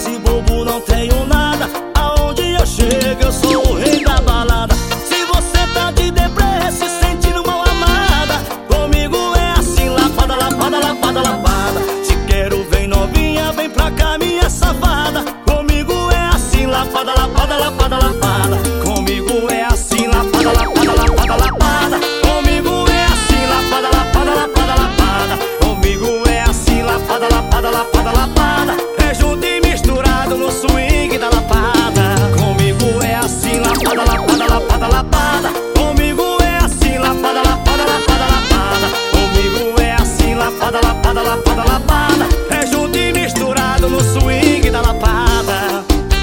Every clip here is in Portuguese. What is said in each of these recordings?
esse bobo não tenho nada. Aonde eu chego eu sou o rei da balada. Se você tá de deprê, se sentindo mal amada, comigo é assim, lapada, lapada, lapada, lapada. Se quero vem novinha, vem pra cá minha safada. Comigo é assim, lapada, lapada, lapada, lapada. Comigo é assim, lapada, lapada, lapada, lapada. Comigo é assim, lapada, lapada, lapada, lapada. Comigo é assim, lapada, lapada, lapada, lapada. É junto e misturado no swing da lapada. Comigo é assim, lapada, lapada, lapada, lapada. Comigo é assim, lapada, lapada, lapada, lapada. Comigo é assim, lapada, lapada, lapada, lapada. É junto e misturado no swing da lapada.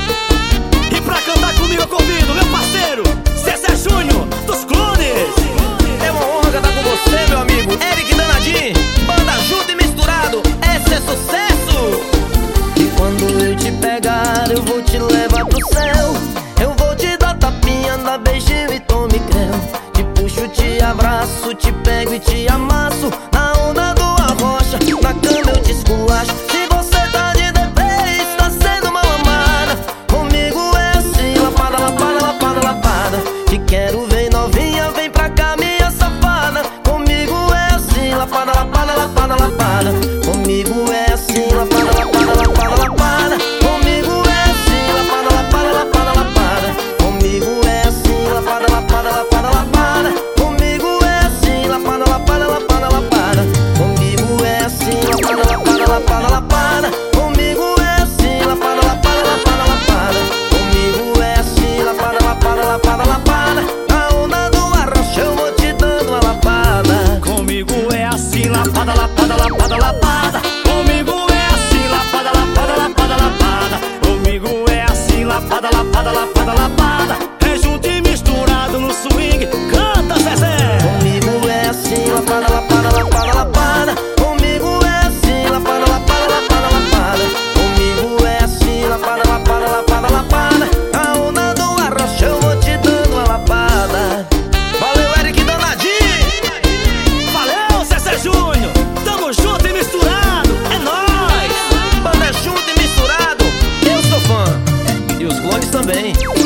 E pra cantar comigo eu convido meu parceiro César Júnior dos Clones. É uma honra cantar com você, meu amigo Eric Danadinho. Banda junto e misturado, esse é sucesso. E quando eu te pegar, eu vou te levar pro céu. Eu vou te dar tapinha, dar beijinho e tome creu. Te puxo, te abraço, te pego e te amasso. Na onda do arrocha, na cama eu te esculacho. Se você tá de deprê, está sendo mal amada, comigo é assim, lapada, lapada, lapada, lapada. Te quero ver novinha, vem pra cá minha safada. Comigo é assim, lapada, lapada, lapada, lapada. Comigo é assim, lapada, lapada, lapada, lapada. Comigo é assim, lapada, lapada, lapada, lapada. Comigo é assim, lapada, lapada, lapada, lapada. Comigo é assim, lapada, lapada, lapada, lapada. Comigo é assim, lapada, lapada, lapada, lapada. Comigo é assim, lapada, lapada, lapada, lapada. Comigo é assim, lapada, lapada, lapada, lapada. Na onda do arrocha eu vou te dando uma lapada. Comigo é assim, lapada, lapada, lapada, lapada. Comigo é assim, lapada, lapada, lapada, lapada. Comigo é assim, lapada, lapada, lapada, lapada. É junto e misturado no swing. Canta, Zezé! Comigo é assim, lapada, lapada, lapada, lapada. Comigo é assim, lapada, lapada, lapada, lapada. Comigo é assim, lapada, lapada, lapada, lapada. A onda do arrocha eu vou te dando uma lapada. Valeu, Eric Danadinho. Valeu, César Júnior! Tamo junto e misturado! É nóis! Banda junto e misturado, eu sou fã. E os clones também.